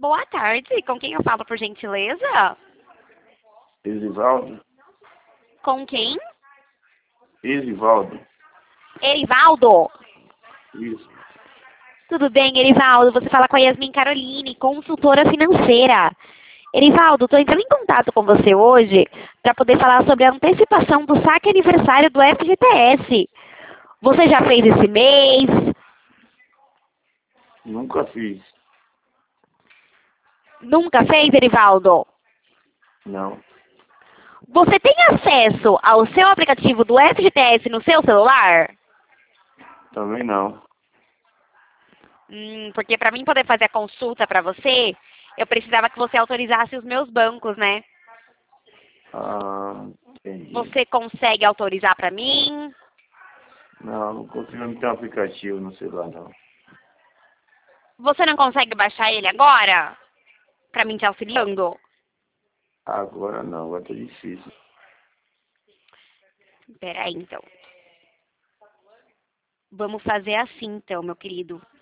Boa tarde, com quem eu falo, por gentileza? Esivaldo? Com quem? Esivaldo? Erivaldo. Isso. Tudo bem, Erivaldo? Você fala com a Yasmin Caroline, consultora financeira. Erivaldo, estou entrando em contato com você hoje para poder falar sobre a antecipação do saque aniversário do FGTS. Você já fez esse mês? Nunca fiz. Nunca fez, Erivaldo? Não. Você tem acesso ao seu aplicativo do FGTS no seu celular? Também não. Porque para mim poder fazer a consulta para você, eu precisava que você autorizasse os meus bancos, né? Ah, entendi. Você consegue autorizar para mim? Não consigo, não ter um aplicativo no celular, não. Você não consegue baixar ele agora? Para mim te auxiliando? Agora não, agora tá difícil. Peraí, então. Vamos fazer assim, então, meu querido.